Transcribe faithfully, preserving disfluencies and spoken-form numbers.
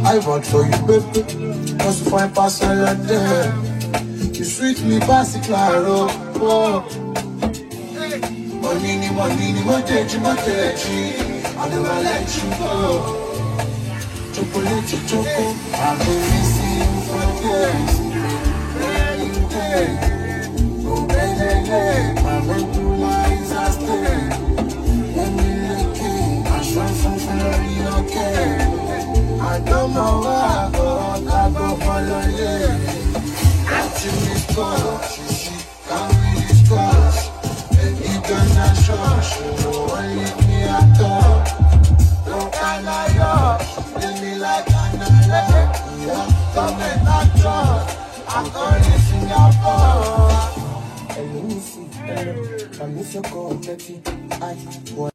I vote for you, baby. Cause you find parcel like that. You sweet me, pass it, claro. Oh. Money, ni money, ni money, money. I never let you go. Chocolate, choco, I've been missing you for days. Where you day? Oh, baby, my medulla is a stay. Let me look in, I try something very okay. I don't know where I go, I go follow you. Watching me score, she, she can't really score. Baby, gonna show, she don't want to leave me at all. No kind of love, leave me like an alert. Yeah, don't make that trust. I'm gonna sing your phone. Let me see, I miss your call, Betty. I